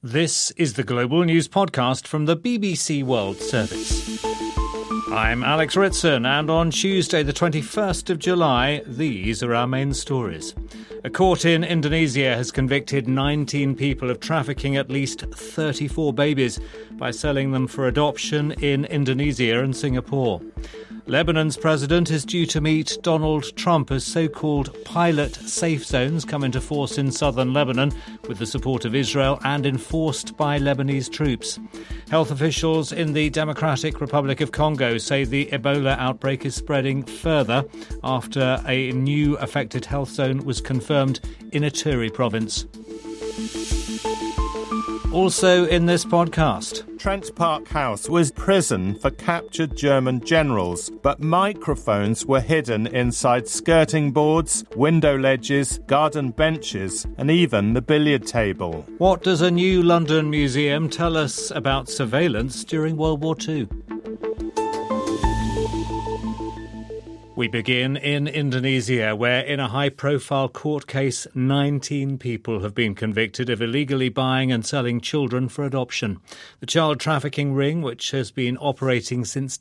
This is the Global News Podcast from the BBC World Service. I'm Alex Ritson, and on Tuesday the 21st of July, these are our main stories. A court in Indonesia has convicted 19 people of trafficking at least 34 babies by selling them for adoption in Indonesia and Singapore. Lebanon's president is due to meet Donald Trump as so-called pilot safe zones come into force in southern Lebanon with the support of Israel and enforced by Lebanese troops. Health officials in the Democratic Republic of Congo say the Ebola outbreak is spreading further after a new affected health zone was confirmed in Ituri province. Also in this podcast, Trent Park House was prison for captured German generals, but microphones were hidden inside skirting boards, window ledges, garden benches, and even the billiard table. What does a new London museum tell us about surveillance during World War II? We begin in Indonesia, where in a high-profile court case, 19 people have been convicted of illegally buying and selling children for adoption. The child trafficking ring, which has been operating since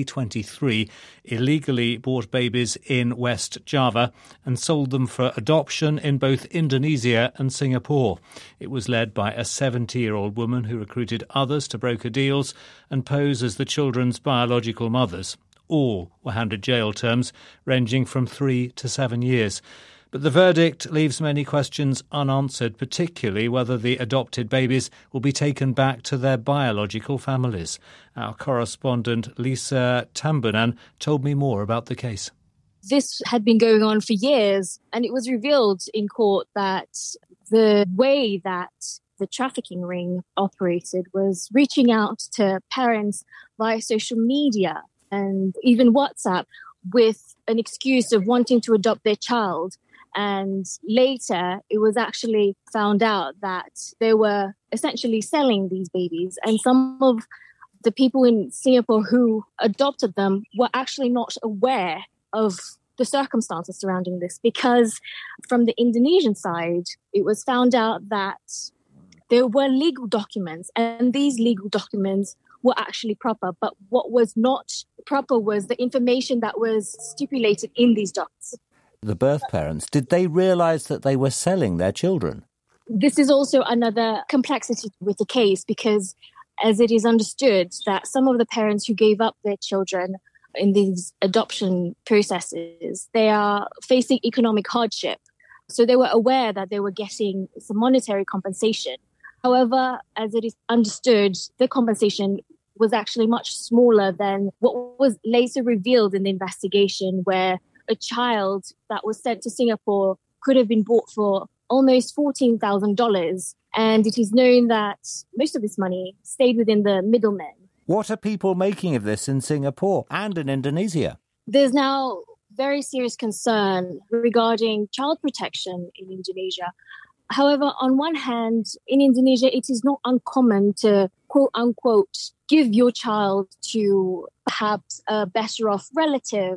2023, illegally bought babies in West Java and sold them for adoption in both Indonesia and Singapore. It was led by a 70-year-old woman who recruited others to broker deals and pose as the children's biological mothers. All were handed jail terms ranging from 3 to 7 years. But the verdict leaves many questions unanswered, particularly whether the adopted babies will be taken back to their biological families. Our correspondent Lisa Tambunan told me more about the case. This had been going on for years, and it was revealed in court that the way that the trafficking ring operated was reaching out to parents via social media and even WhatsApp with an excuse of wanting to adopt their child. And later, it was actually found out that they were essentially selling these babies. And some of the people in Singapore who adopted them were actually not aware of the circumstances surrounding this, because from the Indonesian side, it was found out that there were legal documents, and these legal documents were actually proper. But what was not proper was the information that was stipulated in these docs. The birth parents, did they realise that they were selling their children? This is also another complexity with the case, because as it is understood that some of the parents who gave up their children in these adoption processes, they are facing economic hardship. So they were aware that they were getting some monetary compensation. However, as it is understood, the compensation was actually much smaller than what was later revealed in the investigation, where a child that was sent to Singapore could have been bought for almost $14,000. And it is known that most of this money stayed within the middlemen. What are people making of this in Singapore and in Indonesia? There's now very serious concern regarding child protection in Indonesia. However, on one hand, in Indonesia, it is not uncommon to, quote unquote, give your child to perhaps a better off relative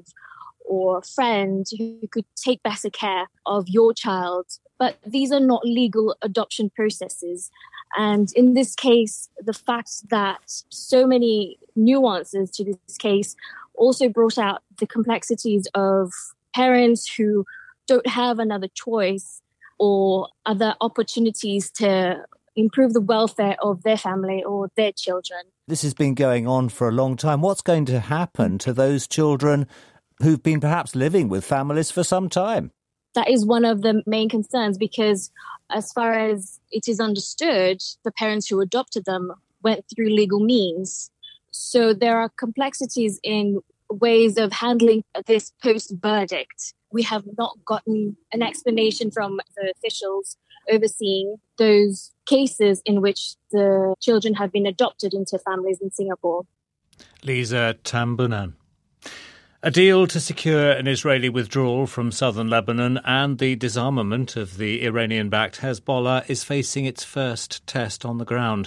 or friend who could take better care of your child. But these are not legal adoption processes. And in this case, the fact that so many nuances to this case also brought out the complexities of parents who don't have another choice or other opportunities to improve the welfare of their family or their children. This has been going on for a long time. What's going to happen to those children who've been perhaps living with families for some time? That is one of the main concerns, because as far as it is understood, the parents who adopted them went through legal means. So there are complexities in ways of handling this post-verdict. We have not gotten an explanation from the officials overseeing those cases in which the children have been adopted into families in Singapore. Lisa Tambunan. A deal to secure an Israeli withdrawal from southern Lebanon and the disarmament of the Iranian-backed Hezbollah is facing its first test on the ground.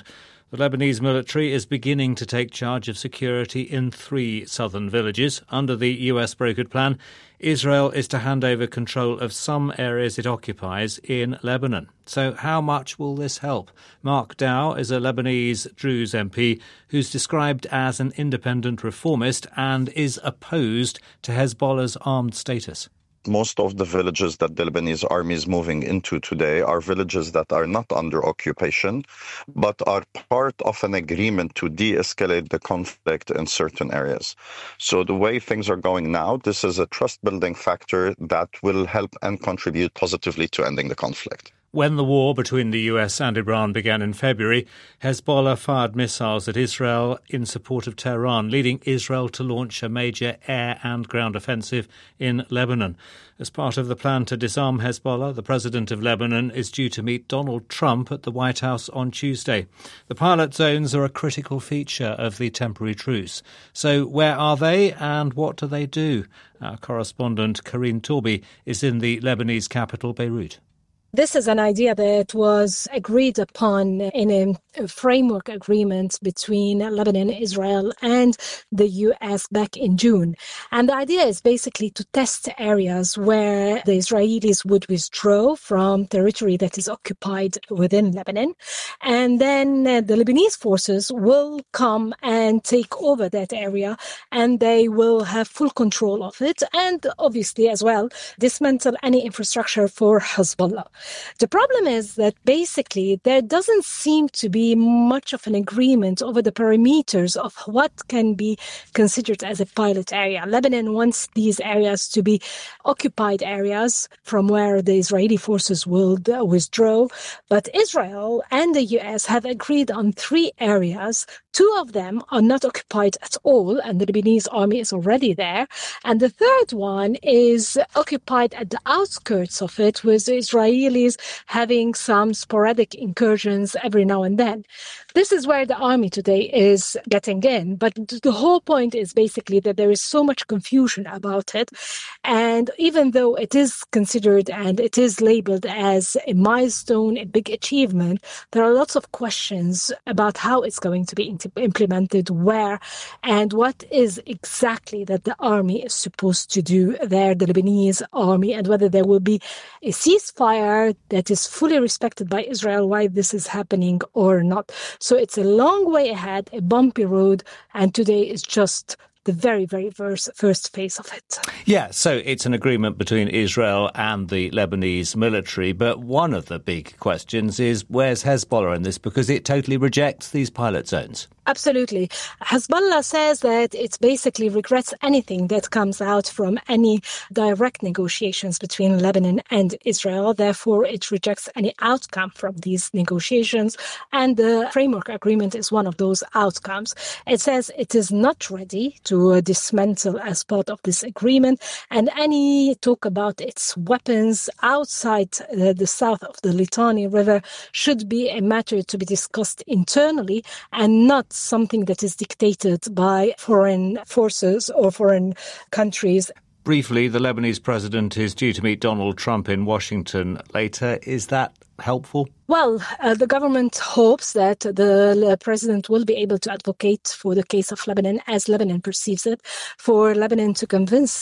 The Lebanese military is beginning to take charge of security in 3 southern villages. Under the US-brokered plan, Israel is to hand over control of some areas it occupies in Lebanon. So how much will this help? Mark Dow is a Lebanese Druze MP who's described as an independent reformist and is opposed to Hezbollah's armed status. Most of the villages that the Lebanese army is moving into today are villages that are not under occupation, but are part of an agreement to de-escalate the conflict in certain areas. So the way things are going now, this is a trust-building factor that will help and contribute positively to ending the conflict. When the war between the US and Iran began in February, Hezbollah fired missiles at Israel in support of Tehran, leading Israel to launch a major air and ground offensive in Lebanon. As part of the plan to disarm Hezbollah, the president of Lebanon is due to meet Donald Trump at the White House on Tuesday. The pilot zones are a critical feature of the temporary truce. So where are they and what do they do? Our correspondent Karine Torby is in the Lebanese capital, Beirut. This is an idea that was agreed upon in a framework agreement between Lebanon, Israel, and the US back in June. And the idea is basically to test areas where the Israelis would withdraw from territory that is occupied within Lebanon. And then the Lebanese forces will come and take over that area, and they will have full control of it. And obviously as well, dismantle any infrastructure for Hezbollah. The problem is that basically there doesn't seem to be much of an agreement over the parameters of what can be considered as a pilot area. Lebanon wants these areas to be occupied areas from where the Israeli forces will withdraw. But Israel and the US have agreed on 3 areas. 2 of them are not occupied at all, and the Lebanese army is already there. And the third one is occupied at the outskirts of it, with the Israelis having some sporadic incursions every now and then. This is where the army today is getting in. But the whole point is basically that there is so much confusion about it. And even though it is considered and it is labeled as a milestone, a big achievement, there are lots of questions about how it's going to be implemented, where, and what is exactly that the army is supposed to do there, the Lebanese army, and whether there will be a ceasefire that is fully respected by Israel while this is happening or not. So it's a long way ahead, a bumpy road, and today is just the very, very first phase of it. Yeah, so it's an agreement between Israel and the Lebanese military, but one of the big questions is where's Hezbollah in this, because it totally rejects these pilot zones. Absolutely. Hezbollah says that it basically regrets anything that comes out from any direct negotiations between Lebanon and Israel. Therefore, it rejects any outcome from these negotiations. And the framework agreement is one of those outcomes. It says it is not ready to dismantle as part of this agreement. And any talk about its weapons outside the south of the Litani River should be a matter to be discussed internally and not something that is dictated by foreign forces or foreign countries. Briefly, the Lebanese president is due to meet Donald Trump in Washington later. Is that helpful? Well, the government hopes that the president will be able to advocate for the case of Lebanon as Lebanon perceives it, for Lebanon to convince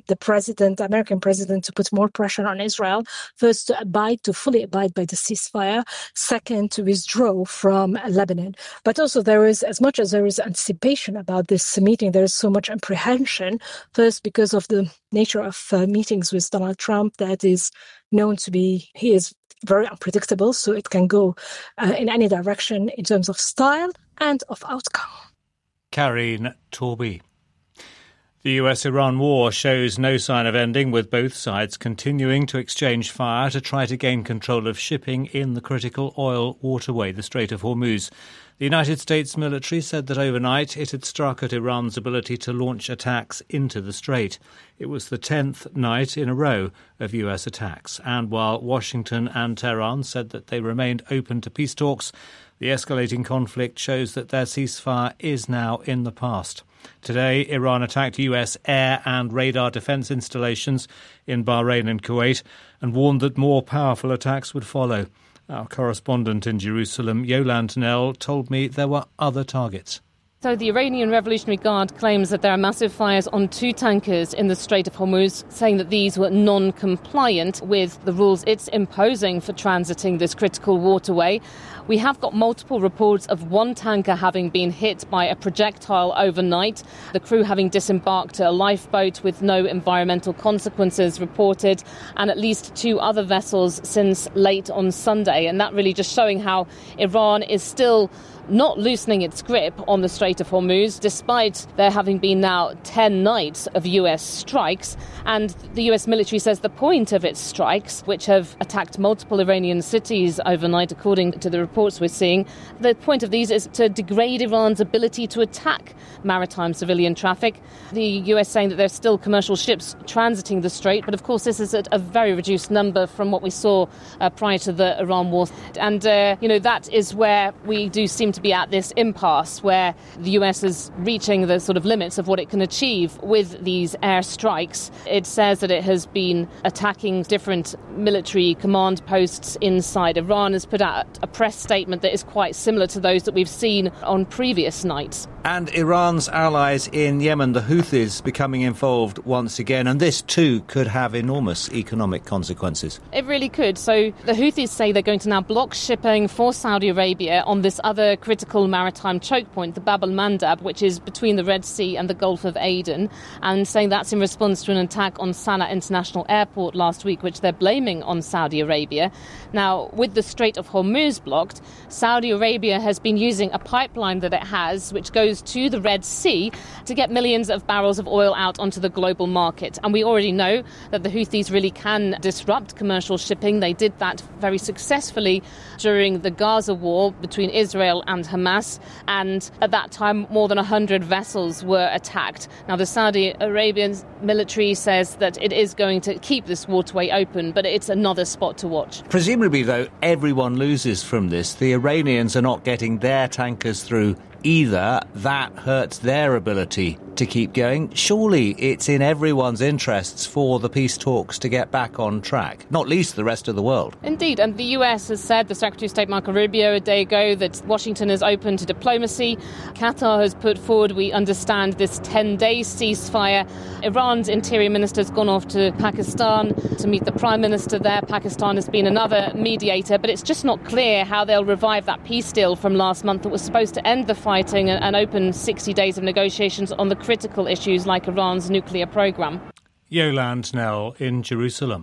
the American president, to put more pressure on Israel, first to fully abide by the ceasefire, second to withdraw from Lebanon. But also there is, as much as there is anticipation about this meeting, there is so much apprehension, first because of the nature of meetings with Donald Trump that is known to be, he is very unpredictable, so it can go in any direction in terms of style and of outcome. Karine Torby. The US-Iran war shows no sign of ending, with both sides continuing to exchange fire to try to gain control of shipping in the critical oil waterway, the Strait of Hormuz. The United States military said that overnight it had struck at Iran's ability to launch attacks into the strait. It was the 10th night in a row of US attacks. And while Washington and Tehran said that they remained open to peace talks, the escalating conflict shows that their ceasefire is now in the past. Today, Iran attacked US air and radar defence installations in Bahrain and Kuwait and warned that more powerful attacks would follow. Our correspondent in Jerusalem, Yolande Knell, told me there were other targets. So the Iranian Revolutionary Guard claims that there are massive fires on 2 tankers in the Strait of Hormuz, saying that these were non-compliant with the rules it's imposing for transiting this critical waterway. We have got multiple reports of 1 tanker having been hit by a projectile overnight, the crew having disembarked a lifeboat with no environmental consequences reported, and at least 2 other vessels since late on Sunday. And that really just showing how Iran is still not loosening its grip on the Strait of Hormuz, despite there having been now 10 nights of US strikes. And the US military says the point of its strikes, which have attacked multiple Iranian cities overnight, according to the reports we're seeing, the point of these is to degrade Iran's ability to attack maritime civilian traffic. The US saying that there's still commercial ships transiting the strait, but of course this is at a very reduced number from what we saw prior to the Iran war. And, that is where we do seem to be at this impasse where the US is reaching the sort of limits of what it can achieve with these air strikes. It says that it has been attacking different military command posts inside. Iran has put out a press statement that is quite similar to those that we've seen on previous nights. And Iran's allies in Yemen, the Houthis, becoming involved once again, and this too could have enormous economic consequences. It really could. So the Houthis say they're going to now block shipping for Saudi Arabia on this other critical maritime choke point, the Bab al-Mandab, which is between the Red Sea and the Gulf of Aden, and saying that's in response to an attack on Sana'a International Airport last week, which they're blaming on Saudi Arabia. Now, with the Strait of Hormuz blocked, Saudi Arabia has been using a pipeline that it has, which goes to the Red Sea, to get millions of barrels of oil out onto the global market. And we already know that the Houthis really can disrupt commercial shipping. They did that very successfully during the Gaza war between Israel and Hamas. And at that time, more than 100 vessels were attacked. Now, the Saudi Arabian military says that it is going to keep this waterway open, but it's another spot to watch. Presumably, though, everyone loses from this. The Iranians are not getting their tankers through either. That hurts their ability to keep going. Surely it's in everyone's interests for the peace talks to get back on track, not least the rest of the world. Indeed, and the US has said, the Secretary of State Marco Rubio a day ago, that Washington is open to diplomacy. Qatar has put forward, we understand, this 10-day ceasefire. Iran's interior minister has gone off to Pakistan to meet the Prime Minister there. Pakistan has been another mediator, but it's just not clear how they'll revive that peace deal from last month that was supposed to end the fighting and open 60 days of negotiations on the critical issues like Iran's nuclear program. Yolande Knell in Jerusalem.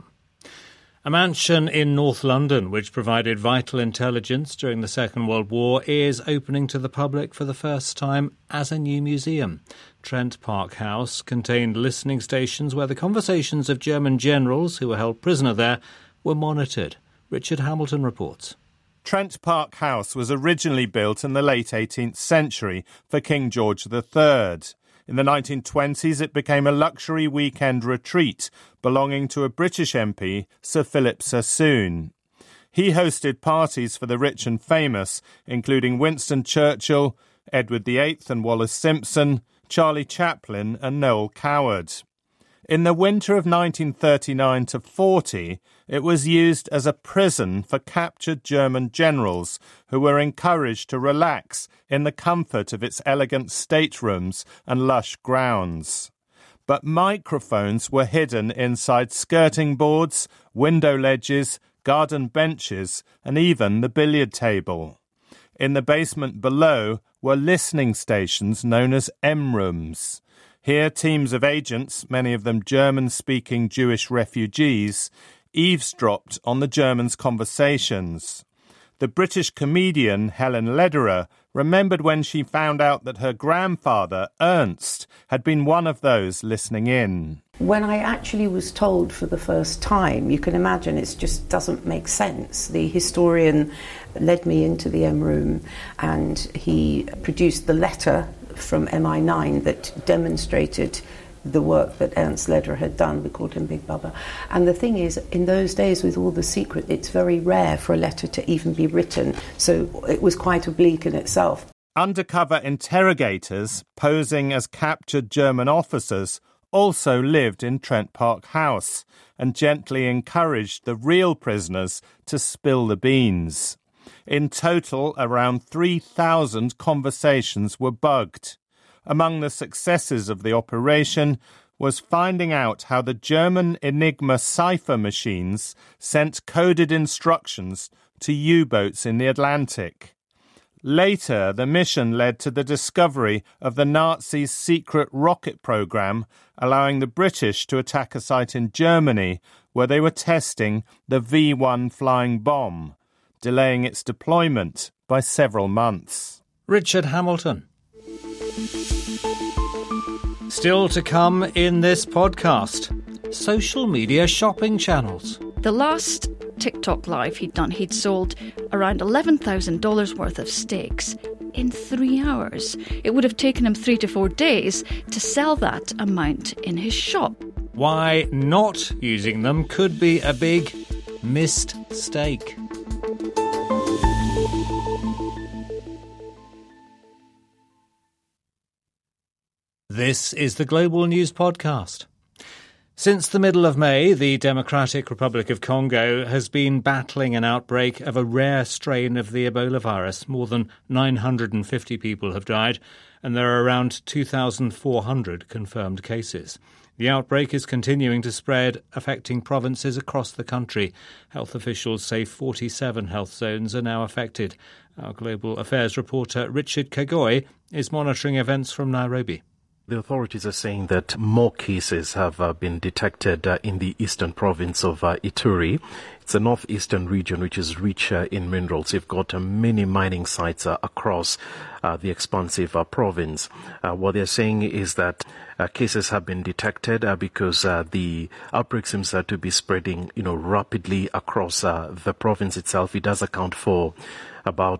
A mansion in North London, which provided vital intelligence during the Second World War, is opening to the public for the first time as a new museum. Trent Park House contained listening stations where the conversations of German generals who were held prisoner there were monitored. Richard Hamilton reports. Trent Park House was originally built in the late 18th century for King George III. In the 1920s, it became a luxury weekend retreat belonging to a British MP, Sir Philip Sassoon. He hosted parties for the rich and famous, including Winston Churchill, Edward VIII and Wallace Simpson, Charlie Chaplin and Noel Coward. In the winter of 1939 to 40, it was used as a prison for captured German generals who were encouraged to relax in the comfort of its elegant staterooms and lush grounds. But microphones were hidden inside skirting boards, window ledges, garden benches, and even the billiard table. In the basement below were listening stations known as M-rooms. Here, teams of agents, many of them German-speaking Jewish refugees, eavesdropped on the Germans' conversations. The British comedian Helen Lederer remembered when she found out that her grandfather, Ernst, had been one of those listening in. When I actually was told for the first time, you can imagine it just doesn't make sense. The historian led me into the M room and he produced the letter from MI9 that demonstrated the work that Ernst Lederer had done. We called him Big Bubba. And the thing is, in those days with all the secret, it's very rare for a letter to even be written. So it was quite oblique in itself. Undercover interrogators, posing as captured German officers, also lived in Trent Park House and gently encouraged the real prisoners to spill the beans. In total, around 3,000 conversations were bugged. Among the successes of the operation was finding out how the German Enigma cipher machines sent coded instructions to U-boats in the Atlantic. Later, the mission led to the discovery of the Nazis' secret rocket program, allowing the British to attack a site in Germany where they were testing the V-1 flying bomb, delaying its deployment by several months. Richard Hamilton. Still to come in this podcast, social media shopping channels. The last TikTok live he'd sold around $11,000 worth of steaks in 3 hours. It would have taken him 3 to 4 days to sell that amount in his shop. Why not using them could be a big missed steak. This is the Global News Podcast. Since the middle of May, the Democratic Republic of Congo has been battling an outbreak of a rare strain of the Ebola virus. More than 950 people have died, and there are around 2,400 confirmed cases. The outbreak is continuing to spread, affecting provinces across the country. Health officials say 47 health zones are now affected. Our Global Affairs reporter Richard Kagoi is monitoring events from Nairobi. The authorities are saying that more cases have been detected in the eastern province of Ituri. It's a northeastern region which is rich in minerals. You've got many mining sites across the expansive province. What they're saying is that cases have been detected because the outbreak seems to be spreading, rapidly across the province itself. It does account for about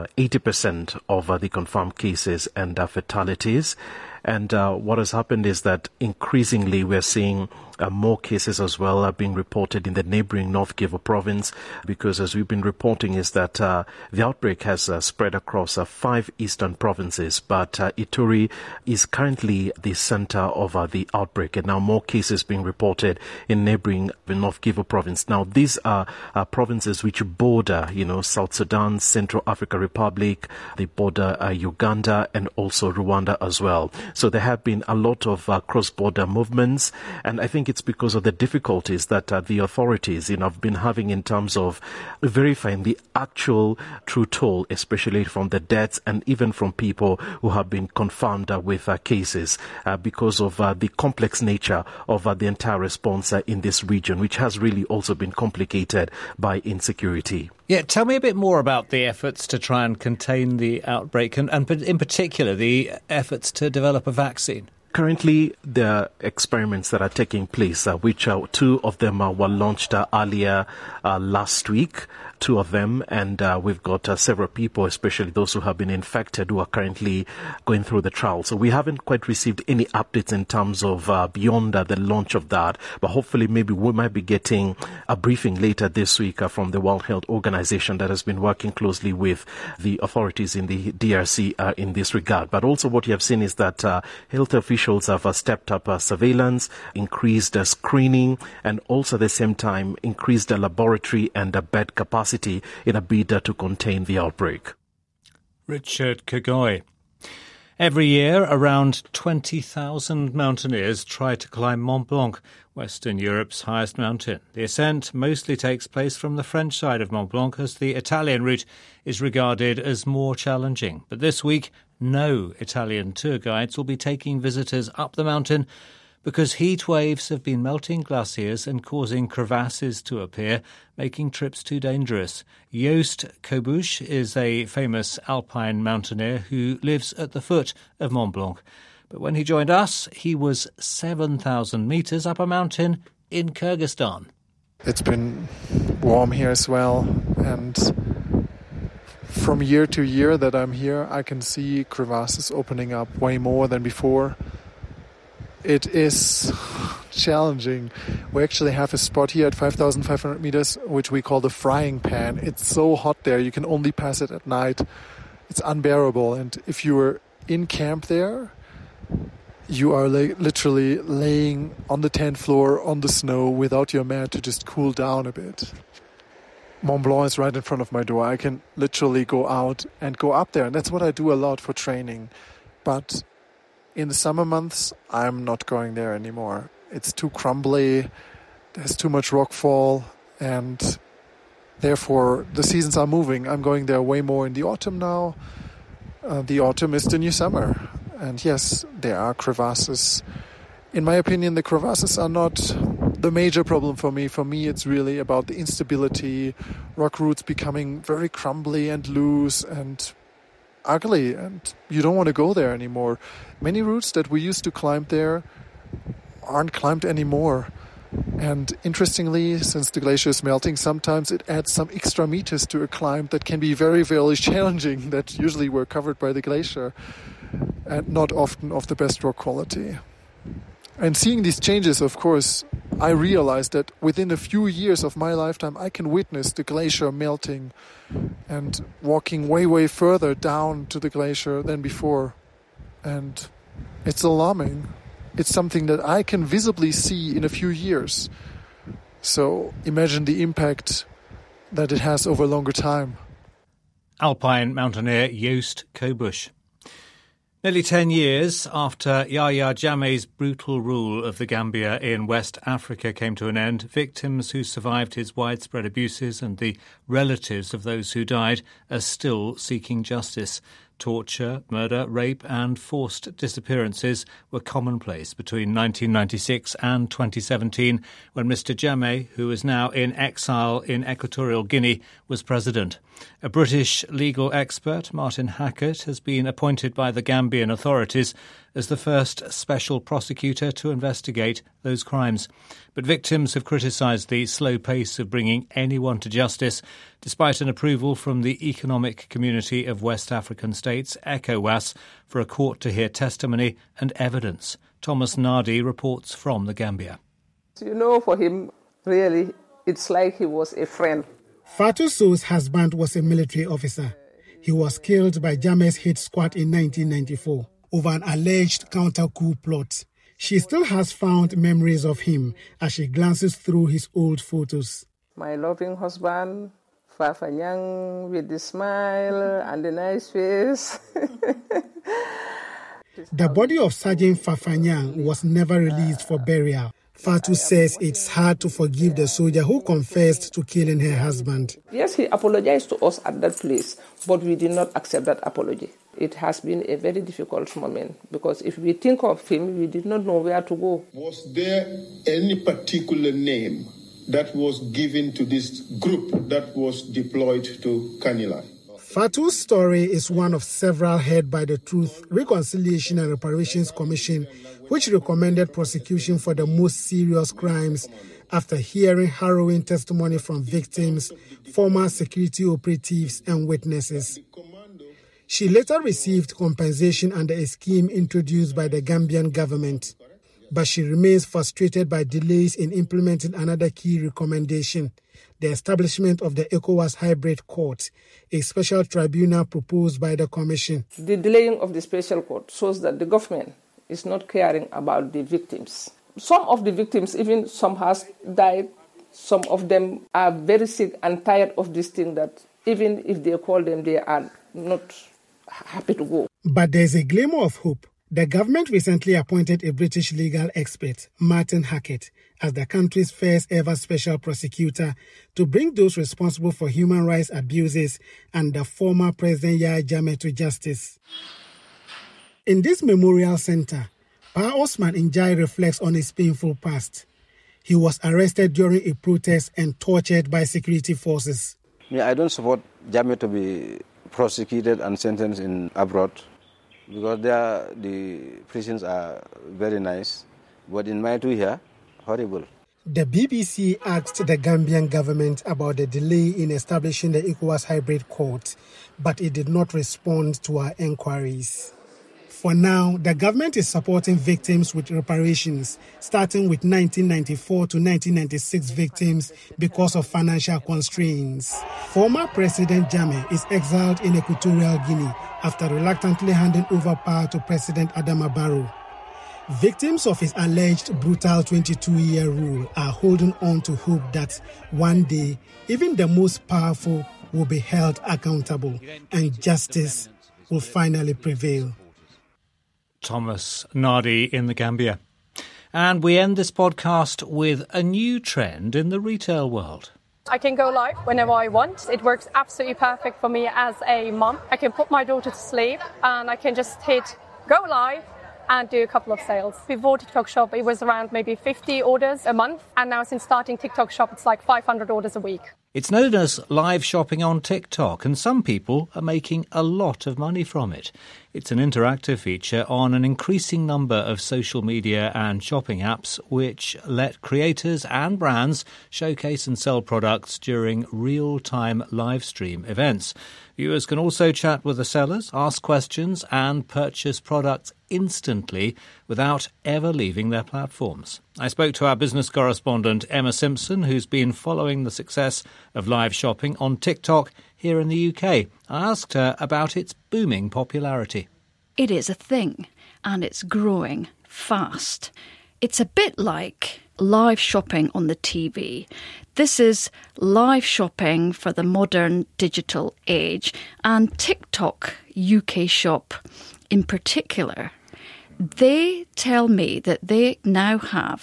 80% of the confirmed cases and fatalities. And what has happened is that increasingly we're seeing more cases as well being reported in the neighboring North Kivu province, because as we've been reporting is that the outbreak has spread across 5 eastern provinces, but Ituri is currently the center of the outbreak, and now more cases being reported in neighboring the North Kivu province. Now these are provinces which border, South Sudan, Central African Republic, they border Uganda and also Rwanda as well. So there have been a lot of cross-border movements, and I think it's because of the difficulties that the authorities have been having in terms of verifying the actual true toll, especially from the deaths and even from people who have been confirmed with cases because of the complex nature of the entire response in this region, which has really also been complicated by insecurity. Yeah, tell me a bit more about the efforts to try and contain the outbreak and in particular the efforts to develop a vaccine. Currently, there are experiments that are taking place, which 2 of them were launched earlier last week. 2 of them, and we've got several people, especially those who have been infected, who are currently going through the trial. So we haven't quite received any updates in terms of beyond the launch of that, but hopefully maybe we might be getting a briefing later this week from the World Health Organization that has been working closely with the authorities in the DRC in this regard. But also what you have seen is that health officials have stepped up surveillance, increased screening, and also at the same time increased laboratory and bed capacity in a bid to contain the outbreak. Richard Kagoi. Every year, around 20,000 mountaineers try to climb Mont Blanc, Western Europe's highest mountain. The ascent mostly takes place from the French side of Mont Blanc, as the Italian route is regarded as more challenging. But this week, no Italian tour guides will be taking visitors up the mountain because heat waves have been melting glaciers and causing crevasses to appear, making trips too dangerous. Joost Kobusch is a famous alpine mountaineer who lives at the foot of Mont Blanc. But when he joined us, he was 7,000 metres up a mountain in Kyrgyzstan. It's been warm here as well, and from year to year that I'm here, I can see crevasses opening up way more than before. It is challenging. We actually have a spot here at 5,500 meters, which we call the frying pan. It's so hot there, you can only pass it at night. It's unbearable. And if you were in camp there, you are literally laying on the 10th floor on the snow without your mat to just cool down a bit. Mont Blanc is right in front of my door. I can literally go out and go up there. And that's what I do a lot for training. But in the summer months, I'm not going there anymore. It's too crumbly. There's too much rockfall. And therefore, the seasons are moving. I'm going there way more in the autumn now. The autumn is the new summer. And yes, there are crevasses. In my opinion, the crevasses are not the major problem for me. For me, it's really about the instability, rock roots becoming very crumbly and loose and ugly, and you don't want to go there anymore. Many routes that we used to climb there aren't climbed anymore. And interestingly, since the glacier is melting, sometimes it adds some extra meters to a climb that can be very, very challenging, that usually were covered by the glacier, and not often of the best rock quality. And seeing these changes, of course, I realized that within a few years of my lifetime, I can witness the glacier melting and walking way, way further down to the glacier than before. And it's alarming. It's something that I can visibly see in a few years. So imagine the impact that it has over a longer time. Alpine mountaineer Joost Kobusch. Nearly 10 years after Yahya Jammeh's brutal rule of the Gambia in West Africa came to an end, victims who survived his widespread abuses and the relatives of those who died are still seeking justice. Torture, murder, rape and forced disappearances were commonplace between 1996 and 2017 when Mr Jammeh, who is now in exile in Equatorial Guinea, was president. A British legal expert, Martin Hackett, has been appointed by the Gambian authorities as the first special prosecutor to investigate those crimes. But victims have criticised the slow pace of bringing anyone to justice, despite an approval from the Economic Community of West African States, ECOWAS, for a court to hear testimony and evidence. Thomas Nardi reports from the Gambia. You know, for him, really, it's like he was a friend. Fatou Sowe's husband was a military officer. He was killed by Jammeh's hit squad in 1994 over an alleged counter-coup plot. She still has fond memories of him as she glances through his old photos. My loving husband, Fafanyang, with the smile and the nice face. The body of Sergeant Fafanyang was never released for burial. Fatou says it's hard to forgive the soldier who confessed to killing her husband. Yes, he apologized to us at that place, but we did not accept that apology. It has been a very difficult moment because if we think of him, we did not know where to go. Was there any particular name that was given to this group that was deployed to Kanila? Fatou's story is one of several heard by the Truth, Reconciliation and Reparations Commission, which recommended prosecution for the most serious crimes after hearing harrowing testimony from victims, former security operatives and witnesses. She later received compensation under a scheme introduced by the Gambian government, but she remains frustrated by delays in implementing another key recommendation, the establishment of the ECOWAS Hybrid Court, a special tribunal proposed by the Commission. The delaying of the special court shows that the government is not caring about the victims. Some of the victims, even some has died, some of them are very sick and tired of this thing that even if they call them, they are not happy to go. But there's a glimmer of hope. The government recently appointed a British legal expert, Martin Hackett, as the country's first ever special prosecutor to bring those responsible for human rights abuses and the former President Yahya Jammeh to justice. In this memorial center, Pa Osman Njai reflects on his painful past. He was arrested during a protest and tortured by security forces. I don't support Jammeh to be prosecuted and sentenced in abroad because there the prisons are very nice, but in my two here, horrible. The BBC asked the Gambian government about the delay in establishing the ECOWAS Hybrid Court, but it did not respond to our enquiries. For now, the government is supporting victims with reparations, starting with 1994 to 1996 victims because of financial constraints. Former President Jammeh is exiled in Equatorial Guinea after reluctantly handing over power to President Adama Barrow. Victims of his alleged brutal 22-year rule are holding on to hope that one day even the most powerful will be held accountable and justice will finally prevail. Thomas Nadi in the Gambia. And we end this podcast with a new trend in the retail world. I can go live whenever I want. It works absolutely perfect for me as a mum. I can put my daughter to sleep and I can just hit go live and do a couple of sales. Before TikTok Shop, it was around maybe 50 orders a month. And now since starting TikTok Shop, it's like 500 orders a week. It's known as live shopping on TikTok, and some people are making a lot of money from it. It's an interactive feature on an increasing number of social media and shopping apps which let creators and brands showcase and sell products during real-time live stream events. Viewers can also chat with the sellers, ask questions and purchase products instantly without ever leaving their platforms. I spoke to our business correspondent Emma Simpson, who's been following the success of live shopping on TikTok here in the UK. I asked her about its booming popularity. It is a thing, and it's growing fast. It's a bit like live shopping on the TV. This is live shopping for the modern digital age, and TikTok UK Shop in particular. They tell me that they now have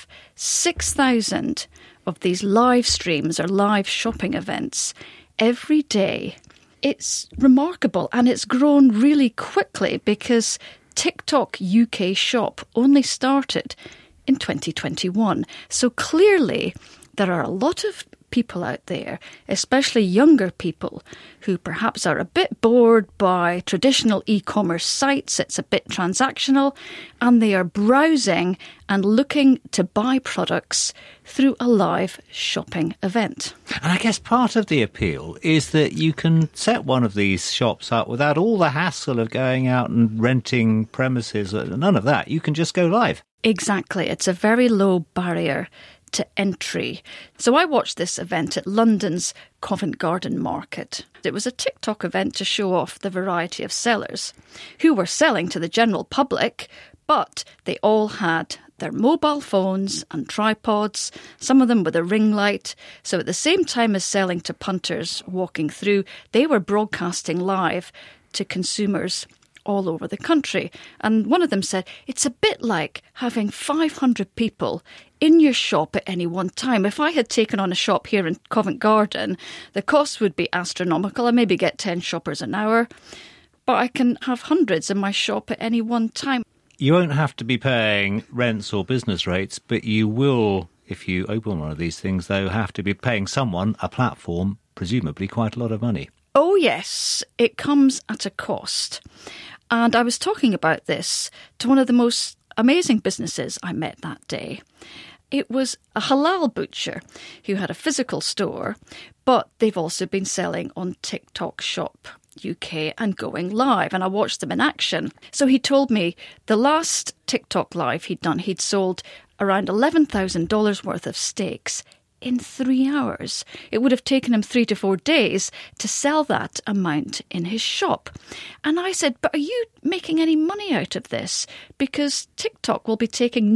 6,000 of these live streams or live shopping events every day. It's remarkable, and it's grown really quickly because TikTok UK Shop only started in 2021. So clearly there are a lot of people out there, especially younger people, who perhaps are a bit bored by traditional e-commerce sites. It's a bit transactional, and they are browsing and looking to buy products through a live shopping event. And I guess part of the appeal is that you can set one of these shops up without all the hassle of going out and renting premises. None of that. You can just go live. Exactly. It's a very low barrier to entry. So I watched this event at London's Covent Garden Market. It was a TikTok event to show off the variety of sellers who were selling to the general public, but they all had their mobile phones and tripods, some of them with a ring light. So at the same time as selling to punters walking through, they were broadcasting live to consumers all over the country. And one of them said, it's a bit like having 500 people in your shop at any one time. If I had taken on a shop here in Covent Garden, the cost would be astronomical. I maybe get 10 shoppers an hour, but I can have hundreds in my shop at any one time. You won't have to be paying rents or business rates, but you will, if you open one of these things, though, have to be paying someone, a platform, presumably quite a lot of money. Oh, yes, it comes at a cost. And I was talking about this to one of the most amazing businesses I met that day. It was a halal butcher who had a physical store, but they've also been selling on TikTok Shop UK and going live, and I watched them in action. So he told me the last TikTok live he'd done, he'd sold around $11,000 worth of steaks in 3 hours. It would have taken him 3 to 4 days to sell that amount in his shop. And I said, but are you making any money out of this? Because TikTok will be taking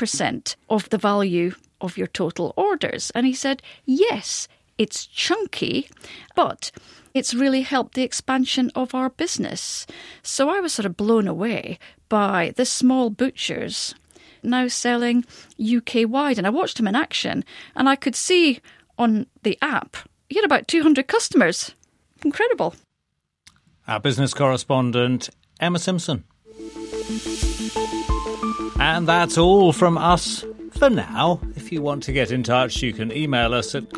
9% of the value of your total orders. And he said, yes, it's chunky, but it's really helped the expansion of our business. So I was sort of blown away by the small butchers now selling UK-wide. And I watched him in action, and I could see on the app, he had about 200 customers. Incredible. Our business correspondent, Emma Simpson. And that's all from us for now. If you want to get in touch, you can email us at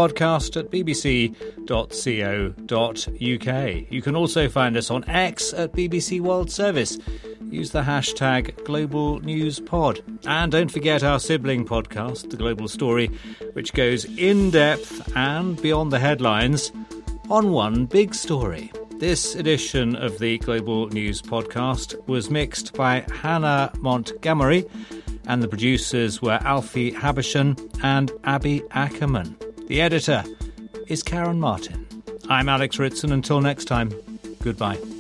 globalpodcast@bbc.co.uk. You can also find us on X at BBC World Service. Use the hashtag Global News Pod. And don't forget our sibling podcast, The Global Story, which goes in-depth and beyond the headlines on one big story. This edition of the Global News Podcast was mixed by Hannah Montgomery, and the producers were Alfie Habishan and Abby Ackerman. The editor is Karen Martin. I'm Alex Ritson. Until next time, goodbye.